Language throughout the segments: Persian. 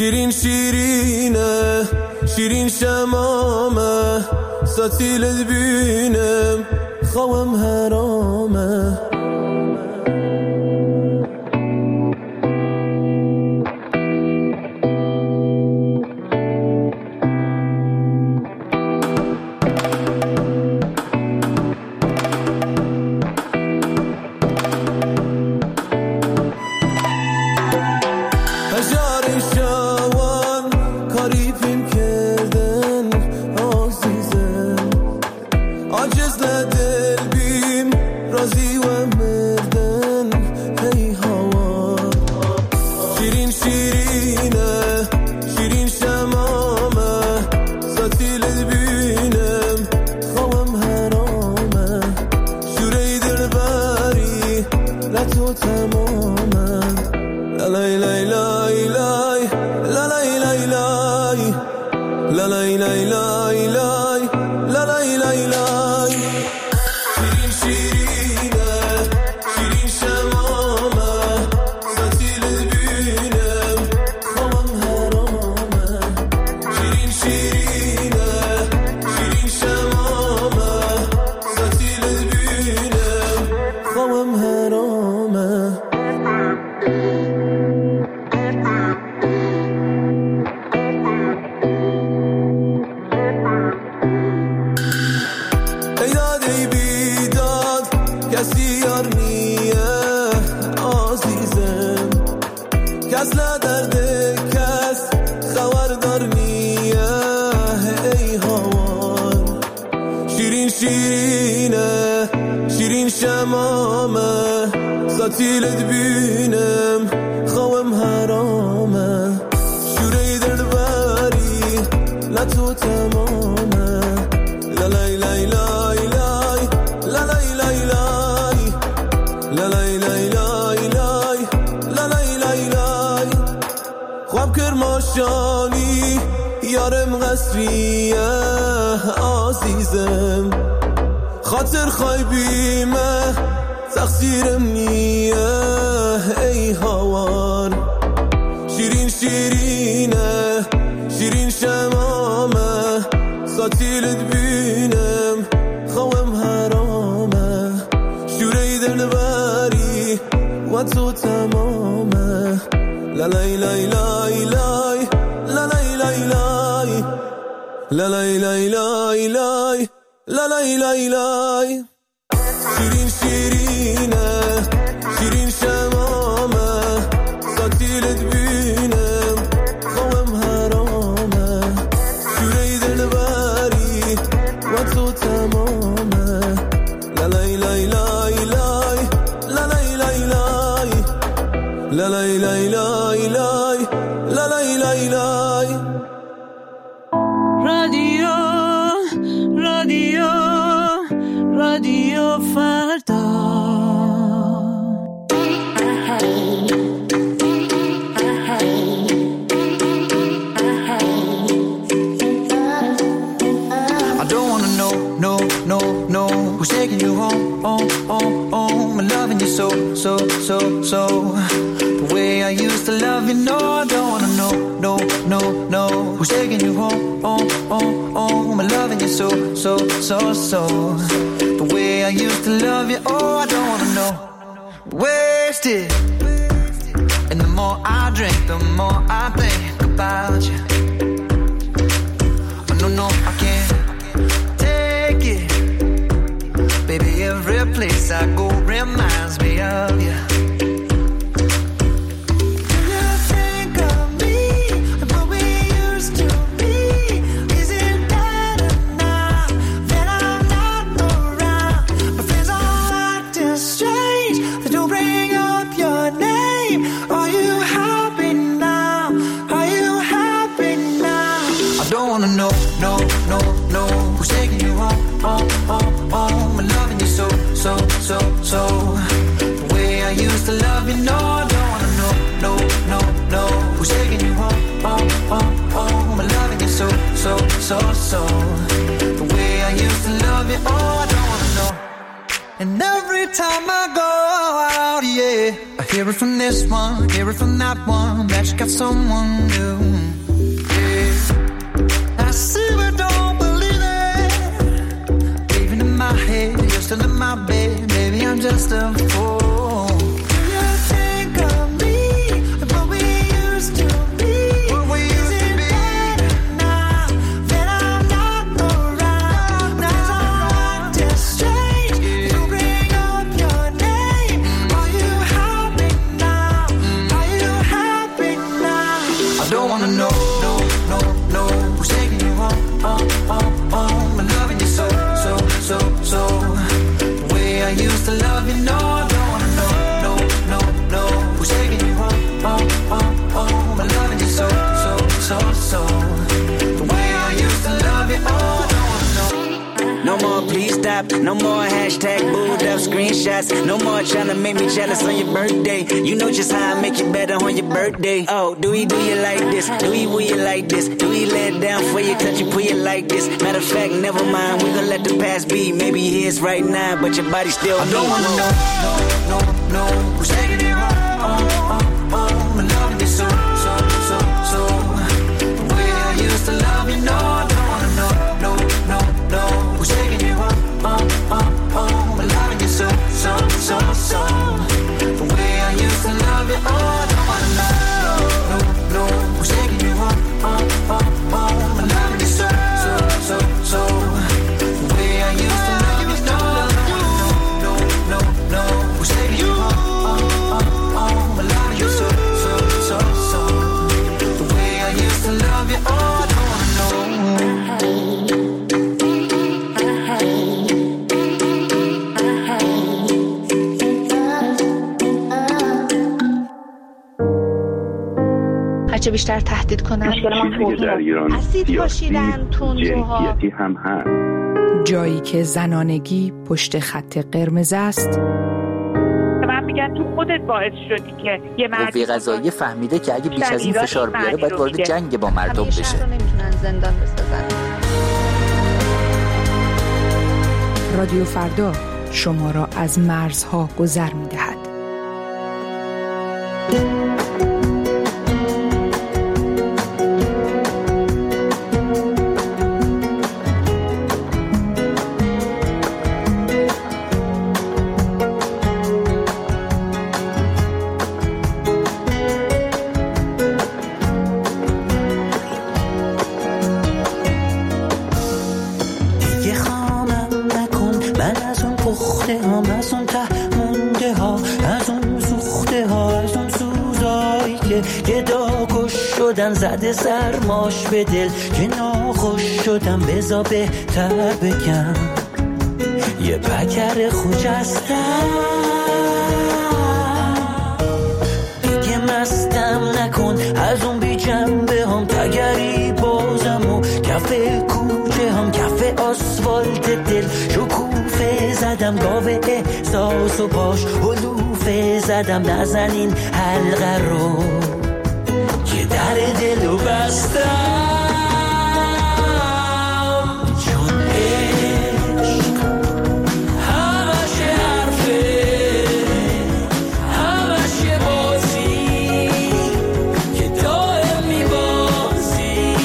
شیرین شیرینه شیرین شمامه ستیلت بینم خوام حرامه ستیلت بینم خوام حرامه شوره دلبری لطو تمامه لالای لای لای لای لالای لای لای لالای لای لای لای لالای لای لای خواب کرماشانی یارم قصریه عزیزم خاطر خایبیمه تقصیرم نیه ای هوار شیرین شیرینه شیرین شمامه ستیلت بینم خوام حرامه شوره دلبری و تو تمامه لالای لای لای لای لالای لای لای لالای لای لای لای لالای لای لای شیرین شیرینه شیرین شمامه ستیلت بینم خوام حرامه شوره دلبری و تو تمامه لالای لای لای لای لالای لای لای لالای لای لای لای لالای لای لای رادیو فردا I don't wanna know who's taking you home and loving you so the way I used to love you. No, I don't wanna know who's taking you home and loving you so the way I used to love you. Oh, I don't wanna know. Wasted. And the more I drink, the more I think about you. Oh, no, I can't take it. Baby, every place I go reminds me of you. No, who's taking you home and loving you so the way I used to love you. No, I don't wanna know who's taking you home and loving you so the way I used to love you. Oh, I don't wanna know. And every time I go out, yeah, I Hear it from this one, hear it from that one, that you got someone new. Yeah. I see but don't believe it. Even in my head, you're still in my bed. Maybe I'm just a fool. Do you think of me like what we used to be? What we used to be. Now that I'm not around, now I'm just strange. You bring up your name. Are you happy now? Are you happy now? I don't wanna know, no, who's taking you home, home, and loving you so. The way I used to love you, no, I don't wanna know, who's taking you home, and loving you so. The way I used to love you, oh, I don't wanna know. No more please stop, no more hashtag booed up screenshots. No more trying to make me jealous on your birthday. You know just how I make you better on your birthday. Oh, do you like this? Do you like this? Do you let down for you, touch you, put you like this? Matter of fact, never mind, we gon' let the past be. Maybe here's right now, but your body still I don't wanna know, who's taking you home, and loving you so. The way I used to love you, no, I don't wanna know, who's taking you home, and loving you so. The way I used to love you, oh, I don't wanna know, who's taking you home, and loving you so. The way I used to love you, no, who's taking you home, and loving you so. The way I used to love you, oh, I don't wanna know. هرچه بیشتر تهدید کنن اسید پاشیدن تندروها هم هست. جایی که زنانگی پشت خط قرمز است. من میگن تو خودت باعث شدی که یه قوه قضاییه فهمیده که اگه بیش از این فشار بیاره باید وارد جنگ با مردم بشه. همیشه نمیتونن زندان بسازن. رادیو فردا شما را از مرزها گذر می‌دهد. زده سرماش به دل که ناخوش شدم بزا بهتر بگم یه پکر خوجستم دیگه مستم نکن از اون بی جنبه هم تگری بازم و کف کوچه هم کف آسفالت دل شکوفه زدم گاوه احساس و پاش حلوفه زدم نزنین حلقه رو در دلو بستم چون عشق همش حرفه همش بازی که دائم میبازی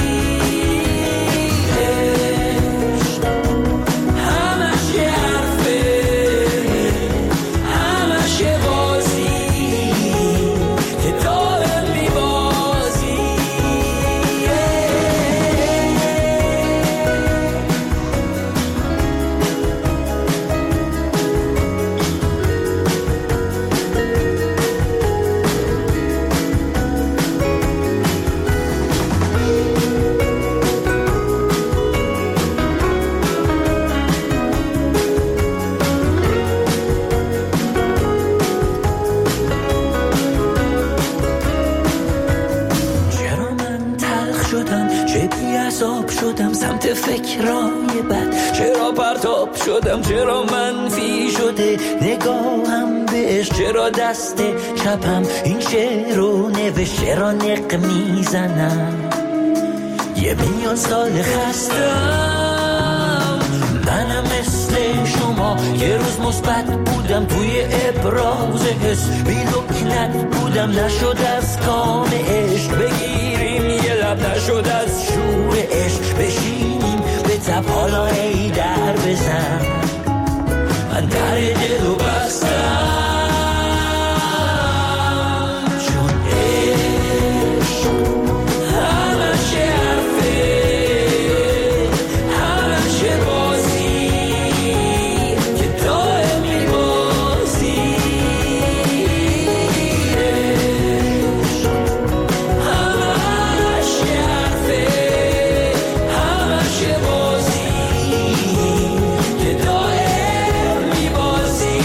عشق همش حرفه همش بازی که دائم سمت فکرای بد چرا پرتاب شدم چرا منفی شده نگاهم بهش چرا دست چپم این شعر رو نوشت چرا نق میزنم یه میلیون سال خستم منم مثل شما یه روز مثبت بودم توی ابراز حس، بی لکنت بودم نشد از کام عشق بگیریم یه لب، نشد از شور عشق بشینیم به تب، حالا ای در بزن من در دل رو بستم، چون عشق همش حرفه، همش بازی که دائم میبازی، عشق همش حرفه، همش بازی که دائم میبازی،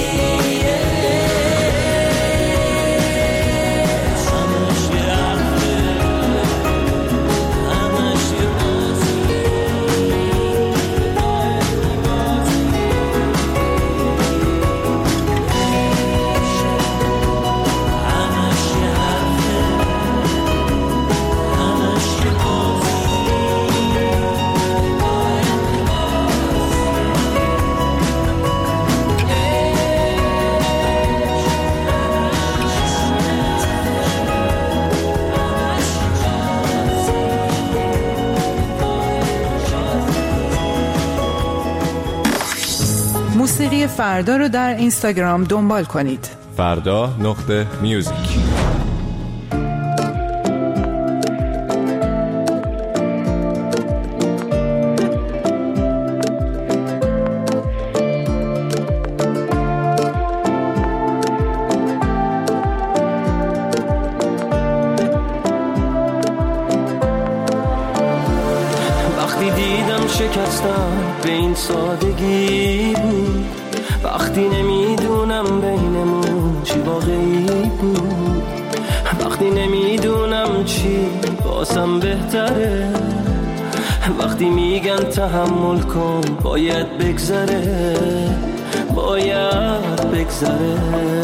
موسیقی فردا رو در اینستاگرام دنبال کنید. فردا.music. وقتی دیدم شکستم به این سادگی بود، وقتی نمیدونم بینمون چی واقعی بود، وقتی نمیدونم چی بازم بهتره، وقتی میگن تحمل کن باید بگذره، باید بگذره،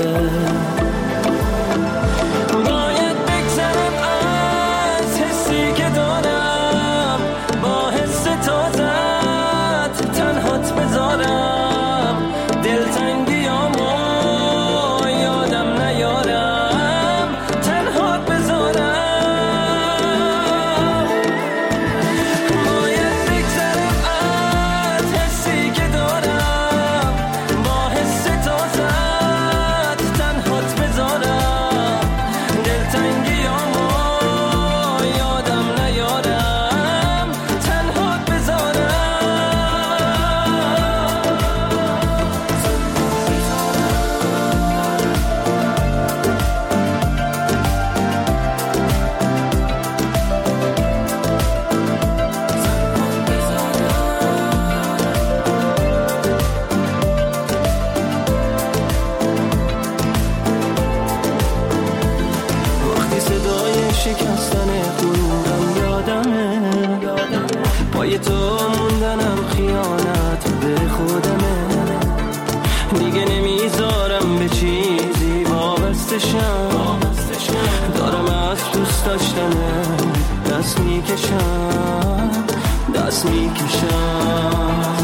باید بگذرم از حسی که دارم، با حس تازت تنهات بذارم، دلتنگیامو یادم نیارم، تنهات بذارم، باید بگذرم از حسی که دارم، با حس تازت تنهات بذارم، دلتنگیامو یادم نیارم، تنهات بذارم. وقتی صدای شکستن غرورم یادمه، پای تو موندنم خیانت به خودمه، دیگه نمیذارم به چیزی وابستشم، دارم از دوست داشتنه دست میکشم، دست میکشم.